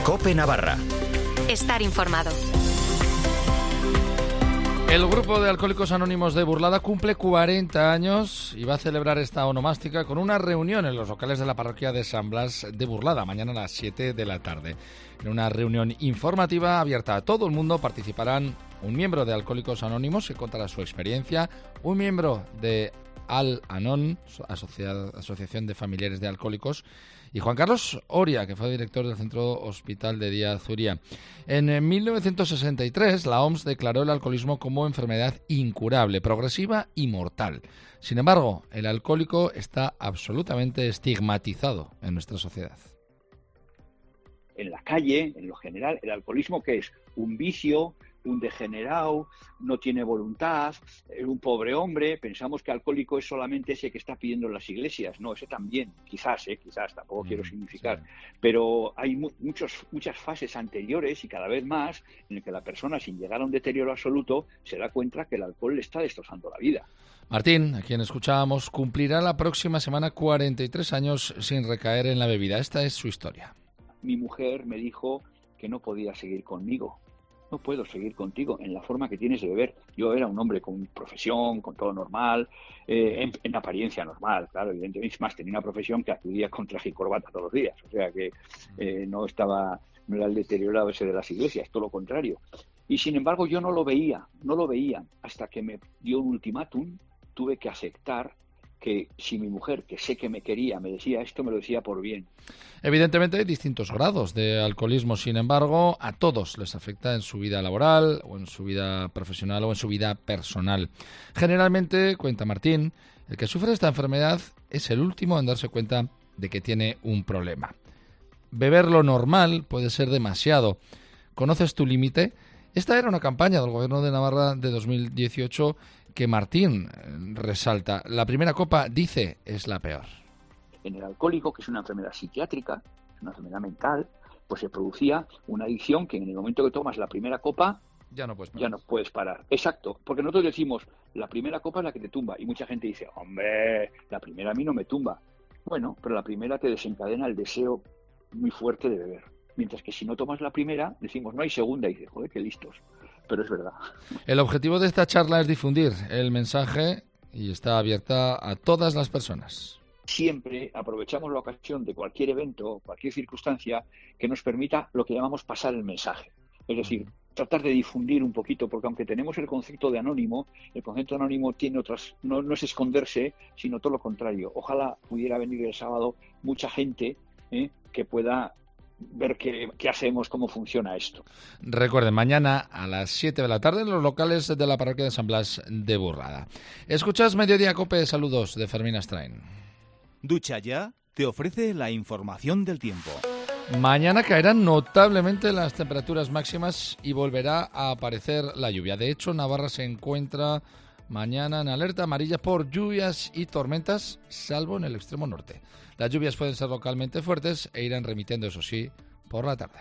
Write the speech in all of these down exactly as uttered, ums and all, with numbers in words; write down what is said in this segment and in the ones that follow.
COPE Navarra. Estar informado. El grupo de Alcohólicos Anónimos de Burlada cumple cuarenta años y va a celebrar esta onomástica con una reunión en los locales de la parroquia de San Blas de Burlada, mañana a las siete de la tarde. En una reunión informativa abierta a todo el mundo participarán un miembro de Alcohólicos Anónimos que contará su experiencia, un miembro de Al-Anon, Asociación de Familiares de Alcohólicos, y Juan Carlos Oria, que fue director del Centro Hospital de Día Zuria. En mil novecientos sesenta y tres, la O M S declaró el alcoholismo como enfermedad incurable, progresiva y mortal. Sin embargo, el alcohólico está absolutamente estigmatizado en nuestra sociedad. En la calle, en lo general, el alcoholismo, ¿qué es? Un vicio, un degenerado, no tiene voluntad, es un pobre hombre. Pensamos que alcohólico es solamente ese que está pidiendo en las iglesias. No, ese también, quizás, ¿eh? quizás, tampoco mm, quiero significar. Sí. Pero hay mu- muchos, muchas fases anteriores y cada vez más en el que la persona, sin llegar a un deterioro absoluto, se da cuenta que el alcohol le está destrozando la vida. Martín, a quien escuchábamos, cumplirá la próxima semana cuarenta y tres años sin recaer en la bebida. Esta es su historia. Mi mujer me dijo que no podía seguir conmigo. No puedo seguir contigo en la forma que tienes de beber. Yo era un hombre con profesión, con todo normal, eh, en, en apariencia normal, claro, evidentemente. Es más, tenía una profesión que acudía con traje y corbata todos los días. O sea que eh, no estaba, no era el deteriorado ese de las iglesias, todo lo contrario. Y sin embargo yo no lo veía, no lo veía, hasta que me dio un ultimátum. Tuve que aceptar que si mi mujer, que sé que me quería, me decía esto, me lo decía por bien. Evidentemente hay distintos grados de alcoholismo, sin embargo, a todos les afecta en su vida laboral, o en su vida profesional, o en su vida personal. Generalmente, cuenta Martín, el que sufre esta enfermedad es el último en darse cuenta de que tiene un problema. Beber lo normal puede ser demasiado. ¿Conoces tu límite? Esta era una campaña del Gobierno de Navarra de dos mil dieciocho que Martín resalta. La primera copa, dice, es la peor. En el alcohólico, que es una enfermedad psiquiátrica, es una enfermedad mental, pues se producía una adicción que en el momento que tomas la primera copa, ya no puedes parar. Ya no puedes parar. Exacto, porque nosotros decimos, la primera copa es la que te tumba, y mucha gente dice, hombre, la primera a mí no me tumba. Bueno, pero la primera te desencadena el deseo muy fuerte de beber. Mientras que si no tomas la primera, decimos, no hay segunda, y dices, joder, qué listos. Pero es verdad. El objetivo de esta charla es difundir el mensaje y está abierta a todas las personas. Siempre aprovechamos la ocasión de cualquier evento, cualquier circunstancia que nos permita lo que llamamos pasar el mensaje. Es decir, tratar de difundir un poquito, porque aunque tenemos el concepto de anónimo, el concepto anónimo tiene otras, no, no es esconderse, sino todo lo contrario. Ojalá pudiera venir el sábado mucha gente ¿eh? que pueda ver qué, qué hacemos, cómo funciona esto. Recuerden, mañana a las siete de la tarde en los locales de la parroquia de San Blas de Burlada. Escuchas Mediodía Cope, saludos de Fermín Astrain. Ducha Ya te ofrece la información del tiempo. Mañana caerán notablemente las temperaturas máximas y volverá a aparecer la lluvia. De hecho, Navarra se encuentra mañana en alerta amarilla por lluvias y tormentas, salvo en el extremo norte. Las lluvias pueden ser localmente fuertes e irán remitiendo, eso sí, por la tarde.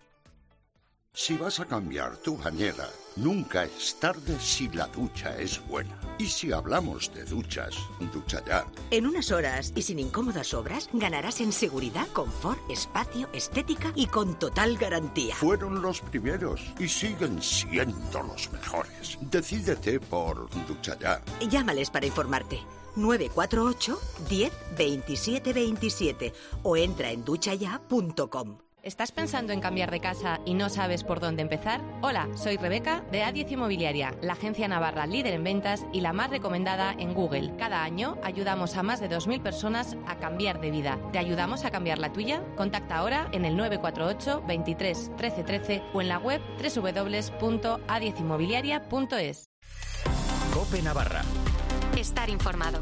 Si vas a cambiar tu bañera, nunca es tarde si la ducha es buena. Y si hablamos de duchas, Ducha Ya. En unas horas y sin incómodas obras, ganarás en seguridad, confort, espacio, estética y con total garantía. Fueron los primeros y siguen siendo los mejores. Decídete por Ducha Ya. Llámales para informarte. nueve cuatro ocho, diez, veintisiete veintisiete o entra en ducha ya punto com. ¿Estás pensando en cambiar de casa y no sabes por dónde empezar? Hola, soy Rebeca de A diez Inmobiliaria, la agencia navarra líder en ventas y la más recomendada en Google. Cada año ayudamos a más de dos mil personas a cambiar de vida. ¿Te ayudamos a cambiar la tuya? Contacta ahora en el nueve cuatro ocho, veintitrés, trece trece o en la web doble u doble u doble u punto a diez inmobiliaria punto es. COPE Navarra. Estar informado.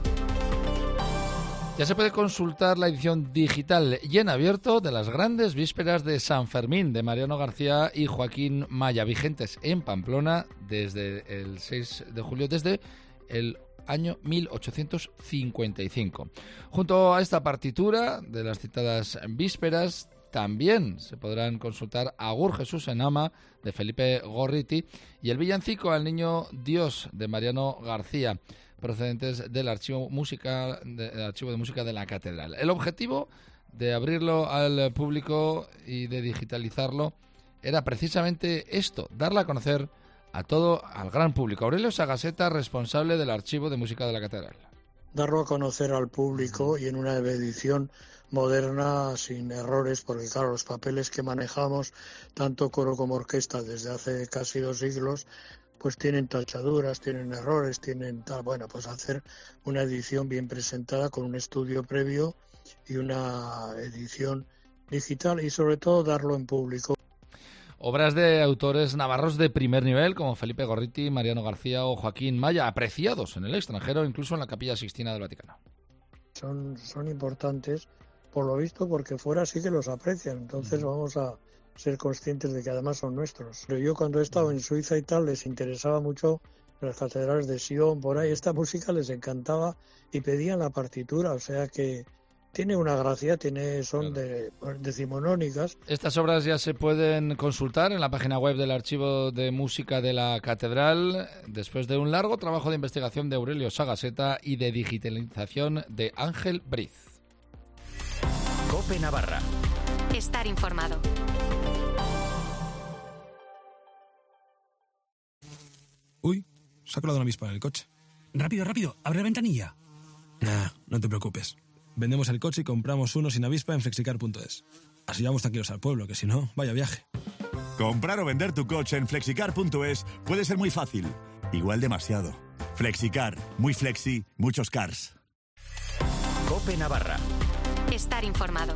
Ya se puede consultar la edición digital y en abierto de las grandes vísperas de San Fermín de Mariano García y Joaquín Maya, vigentes en Pamplona desde el seis de julio, desde el año mil ochocientos cincuenta y cinco. Junto a esta partitura de las citadas vísperas, también se podrán consultar Agur Jesús en Ama de Felipe Gorriti y el villancico al Niño Dios de Mariano García, procedentes del archivo, música, del archivo de música de la Catedral. El objetivo de abrirlo al público y de digitalizarlo era precisamente esto, darla a conocer a todo, al gran público. Aurelio Sagaseta, responsable del Archivo de Música de la Catedral. Darlo a conocer al público y en una edición moderna, sin errores, porque claro, los papeles que manejamos, tanto coro como orquesta, desde hace casi dos siglos, pues tienen tachaduras, tienen errores, tienen tal. Bueno, pues hacer una edición bien presentada con un estudio previo y una edición digital y sobre todo darlo en público. Obras de autores navarros de primer nivel como Felipe Gorriti, Mariano García o Joaquín Maya, apreciados en el extranjero, incluso en la Capilla Sixtina del Vaticano. Son, son importantes, por lo visto, porque fuera sí que los aprecian, entonces mm. vamos a ser conscientes de que además son nuestros. Pero yo cuando he estado en Suiza y tal, les interesaba mucho las catedrales de Sion, por ahí, esta música les encantaba y pedían la partitura, o sea que tiene una gracia, tiene son de, decimonónicas. Estas obras ya se pueden consultar en la página web del Archivo de Música de la Catedral, después de un largo trabajo de investigación de Aurelio Sagaseta y de digitalización de Ángel Briz. COPE Navarra. Estar informado. Uy, se ha colado una avispa en el coche. Rápido, rápido, abre la ventanilla. Nah, no te preocupes. Vendemos el coche y compramos uno sin avispa en flexicar punto es. Así vamos tranquilos al pueblo, que si no, vaya viaje. Comprar o vender tu coche en flexicar punto es puede ser muy fácil. Igual demasiado. Flexicar. Muy flexi, muchos cars. COPE Navarra. Estar informado.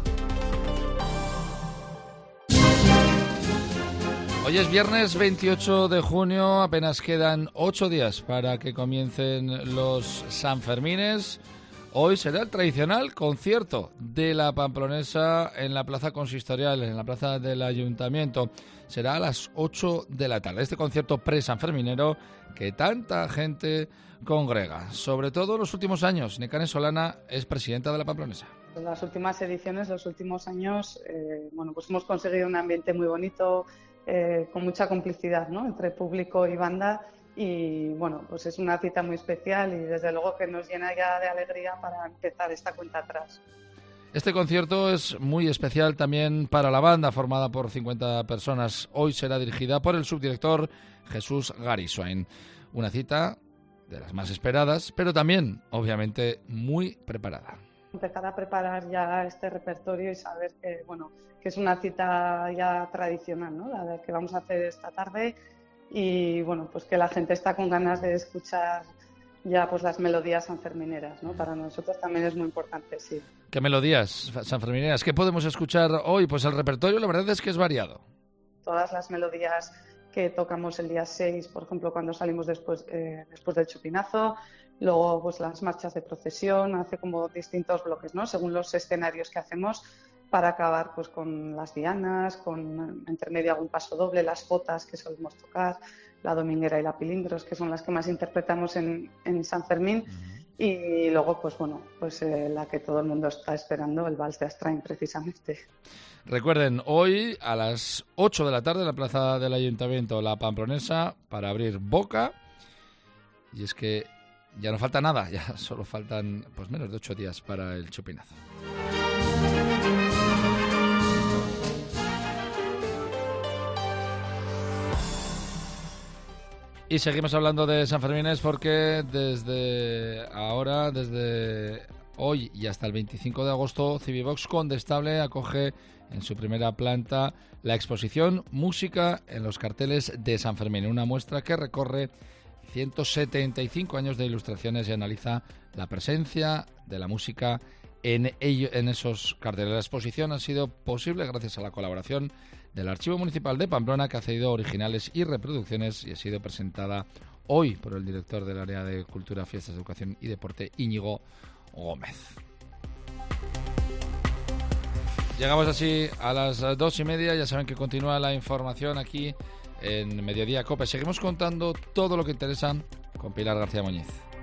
Hoy es viernes veintiocho de junio, apenas quedan ocho días para que comiencen los Sanfermines. Hoy será el tradicional concierto de la Pamplonesa en la Plaza Consistorial, en la Plaza del Ayuntamiento. Será a las ocho de la tarde. Este concierto pre-sanferminero que tanta gente congrega. Sobre todo en los últimos años. Nekane Solana es presidenta de la Pamplonesa. En las últimas ediciones, los últimos años, eh, bueno, pues hemos conseguido un ambiente muy bonito, eh, con mucha complicidad, ¿no?, entre público y banda. Y bueno, pues es una cita muy especial y desde luego que nos llena ya de alegría para empezar esta cuenta atrás. Este concierto es muy especial también para la banda, formada por cincuenta personas. Hoy será dirigida por el subdirector Jesús Gariswain. Una cita de las más esperadas, pero también, obviamente, muy preparada. Empezar a preparar ya este repertorio y saber que, bueno, que es una cita ya tradicional, ¿no?, la que vamos a hacer esta tarde. Y bueno, pues que la gente está con ganas de escuchar ya pues las melodías sanfermineras, ¿no? Para nosotros también es muy importante, sí. ¿Qué melodías sanfermineras? ¿Qué podemos escuchar hoy? Pues el repertorio la verdad es que es variado. Todas las melodías que tocamos el día seis, por ejemplo, cuando salimos después, eh, después del chupinazo, luego pues las marchas de procesión, hace como distintos bloques, ¿no?, según los escenarios que hacemos, para acabar pues con las dianas, con entre medio algún paso doble, las jotas que solemos tocar, la dominguera y la pilindros, que son las que más interpretamos en, en San Fermín. Uh-huh. Y luego, pues bueno, pues eh, la que todo el mundo está esperando, el Vals de Astrain, precisamente. Recuerden, hoy a las ocho de la tarde en la Plaza del Ayuntamiento, la Pamplonesa, para abrir boca. Y es que ya no falta nada, ya solo faltan pues menos de ocho días para el chupinazo. Y seguimos hablando de Sanfermines porque desde ahora, desde hoy y hasta el veinticinco de agosto, Civivox Condestable acoge en su primera planta la exposición Música en los carteles de San Fermín, una muestra que recorre ciento setenta y cinco años de ilustraciones y analiza la presencia de la música en, ello, en esos carteles. La exposición ha sido posible gracias a la colaboración del Archivo Municipal de Pamplona, que ha cedido originales y reproducciones y ha sido presentada hoy por el director del área de Cultura, Fiestas, Educación y Deporte, Íñigo Gómez. Llegamos así a las dos y media. Ya saben que continúa la información aquí en Mediodía COPE. Seguimos contando todo lo que interesa con Pilar García Muñiz.